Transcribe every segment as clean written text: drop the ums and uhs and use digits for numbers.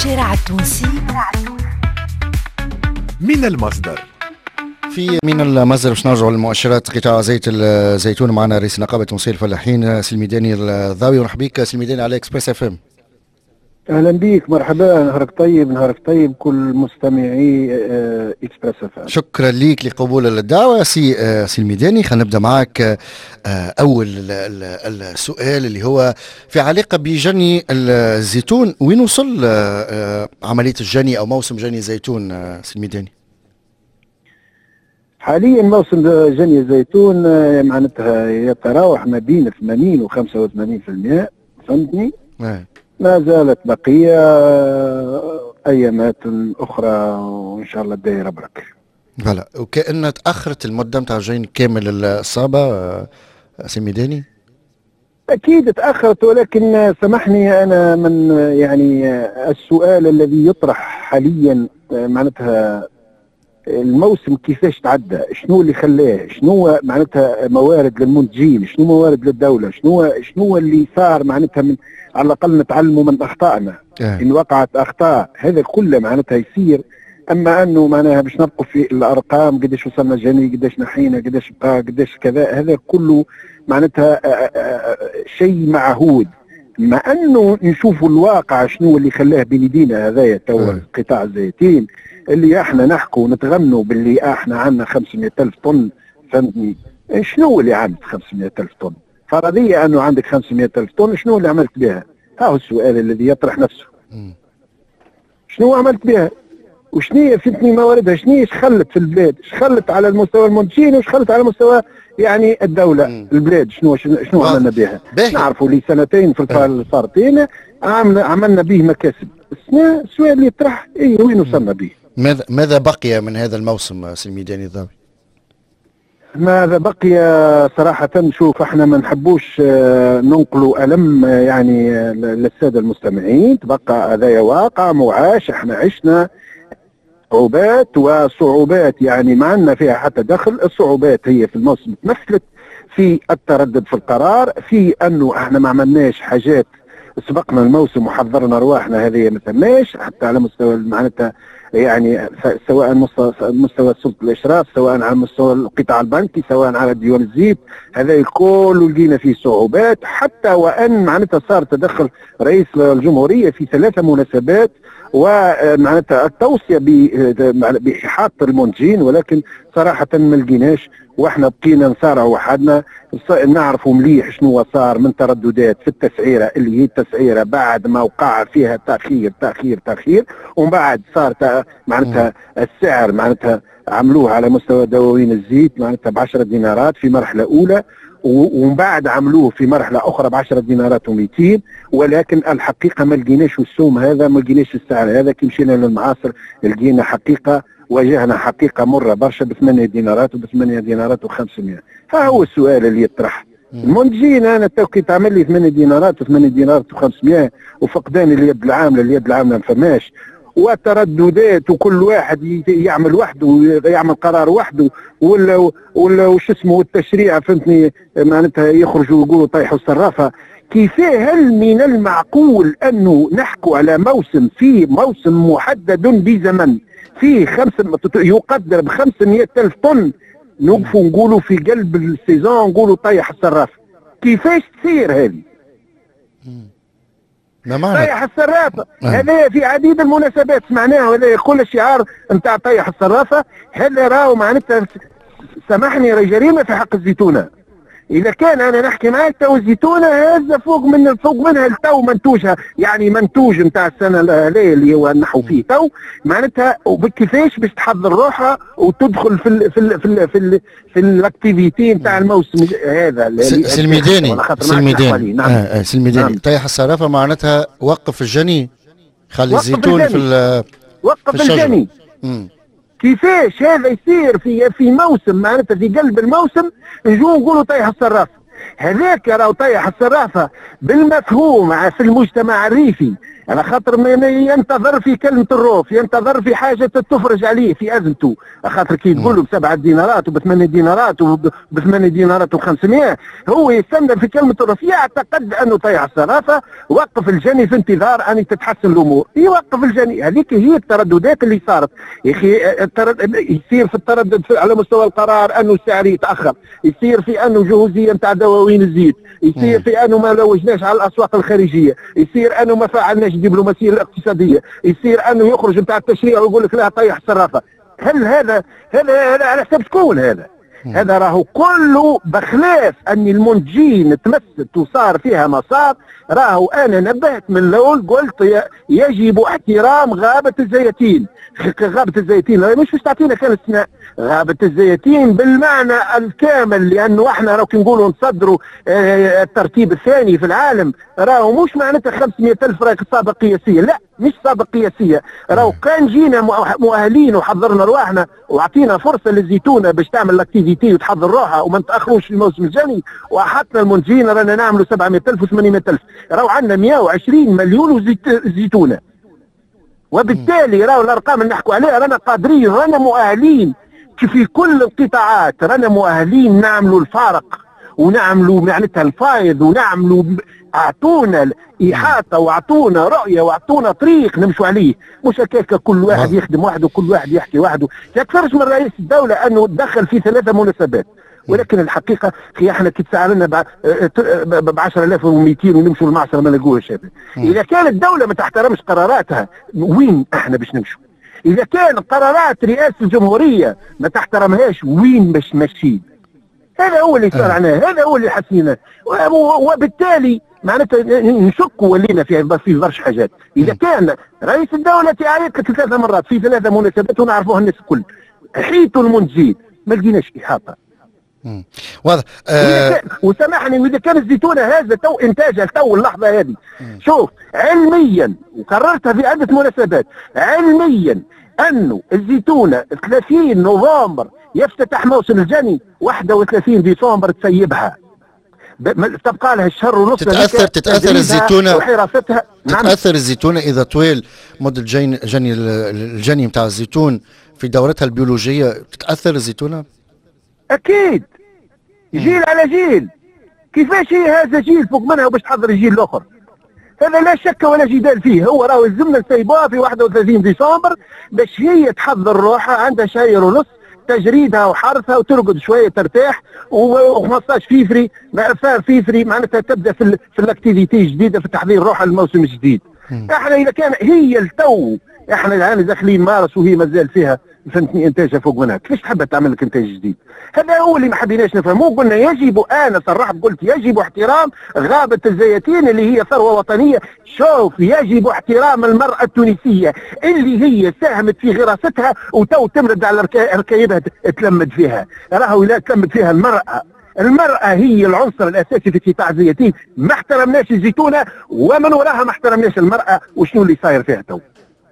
الشارع التونسي من المصدر. في من المصدر باش نرجعوا للمؤشرات قطاع زيت الزيتون. معنا رئيس نقابة تونسي الفلاحين سلميداني الضاوي. مرحبا بك سلميداني على اكسبريس اف ام. اهلا بيك، مرحبا، نهارك طيب، نهارك طيب كل مستمعي اكسبريس اف ام. شكرا ليك لقبول الدعوة سي الميداني. خلينا نبدا معك. اول السؤال اللي هو في علاقة بجني الزيتون، وين وصل عملية الجني او موسم جني الزيتون سي الميداني؟ حاليا موسم جني الزيتون معناتها يتراوح ما بين 80 و 85%، فهمتني؟ ما زالت بقية أيامات أخرى وإن شاء الله الدائرة برك. فوالا. وكأن تأخرت المدة نتاع الجين كامل الصابة سي ميداني؟ أكيد تأخرت، ولكن سامحني أنا من يعني السؤال الذي يطرح حاليا معناتها الموسم كيفاش تعدى، شنو اللي خلاه، شنو معناتها موارد للمنتجين، شنو موارد للدولة، شنو اللي صار معناتها من على الأقل نتعلموا من أخطائنا. إن وقعت أخطاء هذا كله معناتها يصير، أما أنه معناها باش نبقوا في الأرقام قداش وصلنا جني، قداش نحينا، قداش بقى، قداش كذا، هذا كله معناتها شيء معهود. مع أنه نشوفوا الواقع شنو اللي خلاه بين يدينا هذايا توا قطاع الزيتين اللي احنا نحكوا ونتغنوا باللي احنا عندنا 500,000 طن، فهمتني؟ شنو اللي عملت 500,000 طن؟ فرضية انه عندك 500,000 طن، شنو اللي عملت بها؟ ها هو السؤال الذي يطرح نفسه. شنو عملت بها؟ وشنو فهمتني مواردها؟ شنو خلت في البلاد؟ خلت على المستوى المنتجين وش خلت على مستوى يعني الدولة البلاد؟ شنو عملنا بها؟ نعرفوا لي سنتين في الفارتين عملنا به مكاسب. السؤال اللي يطرح وين وصلنا به؟ ماذا بقي من هذا الموسم سي الميداني الضاوي؟ ماذا بقي صراحة؟ شوف احنا ما نحبوش ننقلوا ألم يعني للسادة المستمعين، تبقى هذايا واقع معاش، احنا عشنا صعوبات وصعوبات يعني ما عندنا فيها حتى دخل. الصعوبات هي في الموسم تمثلت في التردد في القرار، في انه احنا ما عملناش حاجات، سبقنا الموسم وحضرنا ارواحنا، هذه ما تماش حتى على مستوى معناتها يعني سواء مستوى سلطه الاشراف، سواء على مستوى القطاع البنكي، سواء على ديوان الزيت، هذا الكل لقينا فيه صعوبات. حتى وان معناتها صار تدخل رئيس الجمهوريه في 3 مناسبات ومعناتها التوصيه باحاطه المنتجين، ولكن صراحه ما لقيناش، واحنا بقينا نصارع وحدنا. نعرفوا مليح شنو صار من ترددات في التسعيره، اللي هي التسعيره بعد ما وقع فيها تاخير، ومن بعد صار معناتها السعر معناتها عملوه على مستوى دواوين الزيت معناتها ب10 دينارات في مرحله اولى، ومن بعد عملوه في مرحله اخرى ب10 دينارات و200، ولكن الحقيقه ما لقيناش السوم هذا، ما لقيناش السعر هذا. كي مشينا للمعاصر لقينا حقيقه، واجهنا حقيقه مره برشا ب8 دينارات وب8 دينارات و500. ها هو السؤال اللي يطرح. المنتجين انا توكي تعمل لي 8 دينارات و8 دينارات و500 وفقدان اليد العامله ما فماش، وترددات، وكل واحد يعمل وحده ويعمل قرار وحده، ولا وش اسمه والتشريع فهمتني معناتها يخرجوا ويقولوا طيحوا الصرافه. كيفاه؟ هل من المعقول انه نحكوا على موسم، في موسم محدد بزمن فيه يقدر ب500,000 طن، نوقفوا نقولوا في قلب السيزون نقولوا طيح الصرافه؟ كيفاش تصير هذه؟ طيح الصرافه هذا في عديد المناسبات سمعناه، هذا كل شعار نتاع طيح الصرافه، هذا راهو معناتها سامحني راهي جريمه في حق الزيتونه. اذا كان انا نحكي معاك تو الزيتونه هذا فوق منها التو منتوجها، يعني منتوج نتاع السنه اللي هو نحو فيه تو معناتها، وكيفاش باش تحضر روحها وتدخل في الاكتيفيتي نتاع الموسم هذا. سلميداني طيح الصرافه معناتها وقف الجني، خلي الزيتون وقف الجني. كيفاش هذا يصير في موسم معناتها في قلب الموسم نجوا نقولوا طيح الصرافه؟ هذاك راهو طيح الصرافه بالمفهوم في المجتمع الريفي على خاطر ينتظر في كلمة الروف، ينتظر في حاجة تفرج عليه في أزمته، على خاطر كي تقول له ب7 دينارات وب8 دينارات وب8 دينارات و500 هو يستنى في كلمة الروف، يعتقد أنه طيح الصرافة. وقف الجني في انتظار أن تتحسن الأمور، يوقف الجني. هذيك هي الترددات اللي صارت يا أخي. يصير في التردد على مستوى القرار أنه السعر يتأخر، يصير في أنه جهوزية نتاع دواوين الزيت، يصير في أنه ما لوجناش على الأسواق الخارجية، يصير أنه ما فعلناش الدبلوماسيه الاقتصاديه، يصير انه يخرج نتاع التشريع ويقول لك لا طيح الصرافه. هل هذا على حساب شكون هذا؟ هذا راهو كله بخلاف ان المنتجين تمست وصار فيها مسار. راهو انا نبهت من الاول قلت يجب احترام غابه الزيتين. غابه الزيتين مش تعطينا كان استثناء، غابه الزيتين بالمعنى الكامل، لانه احنا راهو كي نقولوا نصدروا الترتيب الثاني في العالم، راهو مش معناتها 500,000 راهي سابقه قياسيه، لا مش سابقه قياسيه. راهو كان جينا مؤهلين وحضرنا رواحنا وعطينا فرصه للزيتونه باش تعمل الاكتيفيتي وتحضر روحها وما نتاخروش في الموسم الجاني، وحطنا المنتجين رانا نعملوا 700,000 و800,000، راهو عندنا 120 مليون زيتونه. وبالتالي راهو الارقام اللي نحكوا عليها رانا قادرين، رانا مؤهلين في كل القطاعات، رانا مؤهلين نعملوا الفارق ونعملوا معناتها الفايض، ونعملوا اعطونا احاطه واعطونا رؤيه واعطونا طريق نمشوا عليه، مش هكاك كل واحد يخدم وحده وكل واحد يحكي وحده. يكثرش من رئيس الدوله انه تدخل في 3 مناسبات، ولكن الحقيقه هي احنا كي تسعرنا ب 10,200 ونمشوا المعصره ما نلقوهاش. اذا كانت الدوله ما تحترمش قراراتها وين احنا باش نمشوا؟ اذا كان قرارات رئاسه الجمهوريه ما تحترمهاش وين باش نمشي؟ هذا هو اللي صار عنا، هذا هو اللي حسينا، وبالتالي معناتها نشك ولينا في برشا حاجات. اذا كان رئيس الدوله تعيط لك 3 مرات في 3 مناسبات ونعرفوها الناس الكل، حيطوا المنتجين ما لقيناش احاطه. واضح. وسامحني، واذا كان الزيتونه هذا تو انتاجها تو اللحظه هذه، شوف علميا وكررتها في عده مناسبات، علميا انه الزيتونه 30 نوفمبر يفتتح موسم الجني، 31 ديسمبر تسيبها، تبقى لها الشهر ونص. تتاثر الزيتونه وحراستها. تتاثر الزيتونه اذا طويل مده الجني نتاع الزيتون في دورتها البيولوجيه، تتاثر الزيتونه؟ اكيد، جيل على جيل. كيفاش هي هذا جيل فوق منها وباش تحضر الجيل الاخر؟ هذا لا شك ولا جدال فيه. هو راهو يلزمنا نسيبوها في 31 ديسمبر باش هي تحضر روحها، عندها شهر ونص تجريدها وحرثها وترقد شويه ترتاح، و15 فيفري معناتها تبدا في الاكتيفيتي جديده في تحضير روحها للموسم الجديد. احنا اذا كان هي التو احنا الان داخلين مارس وهي مازال فيها فهمتني انتاجها فوق منها، كيفاش تحب تعمل لك انتاج جديد؟ هذا هو اللي ما حبيناش نفهموه. قلنا يجب، انا صرحت قلت يجب احترام غابه الزيتين اللي هي ثروه وطنيه. شوف، يجب احترام المراه التونسيه اللي هي ساهمت في غراستها وتو تمرد على ركايبها تلمد فيها. راهو لا تلمد فيها المرأة هي العنصر الأساسي في قطاع الزيتين. ما احترمناش الزيتونة ومن وراها ما احترمناش المرأة، وشنو اللي صاير فيها تو؟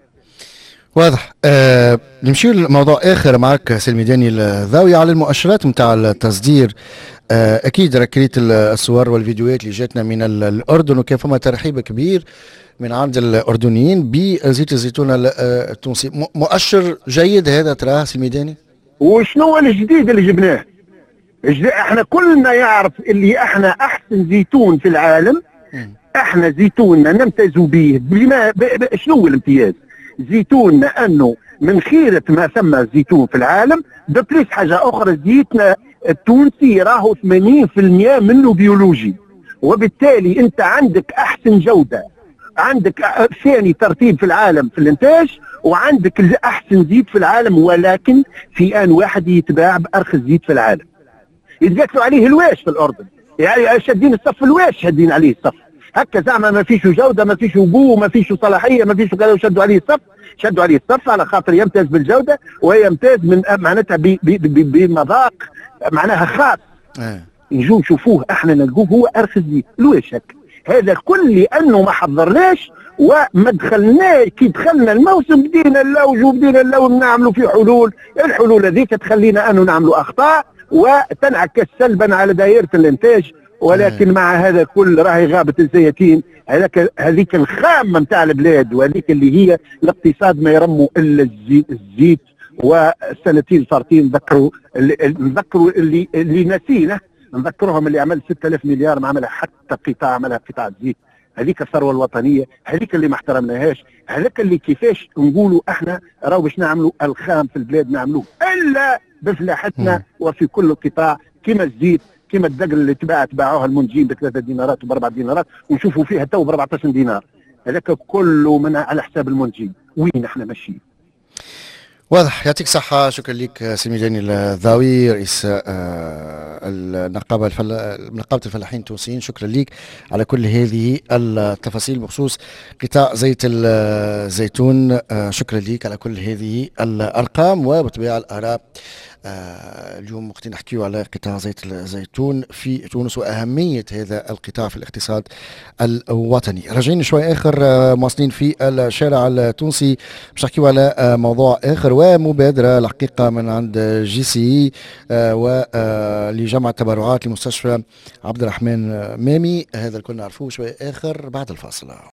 واضح. نمشي لموضوع آخر معك سي الميداني، الضاوية على المؤشرات نتاع التصدير. أكيد ركليت الصور والفيديوهات اللي جاتنا من الأردن، وكان فما ترحيب كبير من عند الأردنيين بزيت الزيتون التونسي. مؤشر جيد هذا تراه سي الميداني؟ وشنو هو الجديد اللي جبناه؟ احنا كلنا يعرف اللي احنا احسن زيتون في العالم. احنا زيتوننا نمتاز به. شنو هو الامتياز؟ زيتوننا انه من خيرة ما ثم زيتون في العالم. بليس حاجة اخرى، زيتنا التونسي راهو 80% منه بيولوجي، وبالتالي انت عندك احسن جودة، عندك ثاني ترتيب في العالم في الانتاج، وعندك احسن زيت في العالم، ولكن في ان واحد يتباع بارخص زيت في العالم. يتقاتلوا عليه الواش في الاردن، يعني شادين الصف الواش، شادين عليه الصف هكا زعما ما فيش جوده، ما فيش وقوه، ما فيش صلاحيه، ما فيش كذا، وشدوا عليه الصف. شدوا عليه الصف على خاطر يمتاز بالجوده ويمتاز من معناتها بمذاق معناها خاص. نجوا نشوفوه احنا نلقوه هو ارخص زيت الواش هكا. هذا كل لانه ما حضرناش وما دخلناه. كي دخلنا الموسم بدينا نلوج وبدينا نعملوا فيه حلول. الحلول هذيك تخلينا انه نعملوا اخطاء وتنعكس سلبا على دائره الانتاج ولكن مع هذا كل راهي غابة الزيتين هذيك الخامة نتاع البلاد، وهذيك اللي هي الاقتصاد ما يرموا إلا الزيت. والسنتين صارتين نذكروا اللي نسينا، نذكرهم اللي عمل 6000 مليار ما عملها حتى قطاع، عملها قطاع الزيت. هذيك الثروه الوطنيه، هذيك اللي ما احترمناهاش، هذاك اللي كيفاش نقولوا احنا راهو باش نعملوا الخام في البلاد نعملوه الا بفلاحتنا وفي كل قطاع، كما الزيت كما الدقل اللي تباعوها المنتجين ب3 دينارات وب4 دينارات ونشوفوا فيها تو ب14 دينار، هذاك كله من على حساب المنتجين. وين احنا ماشيين؟ واضح. يعطيك صحة. شكرا لك سي ميداني الضاوي رئيس نقابة الفلاحين التونسيين. شكرا لك على كل هذه التفاصيل بخصوص قطاع زيت الزيتون. شكرا لك على كل هذه الأرقام وبطبيعة الآراء. اليوم وقت نحكيو على قطاع زيت الزيتون في تونس وأهمية هذا القطاع في الاقتصاد الوطني. راجعين شوي آخر مواصلين في الشارع التونسي باش نحكيو على موضوع آخر ومبادرة الحقيقة من عند جي سي ولجمع التبرعات لمستشفى عبد الرحمن مامي. هذا الكل نعرفوه شوي آخر بعد الفاصلة.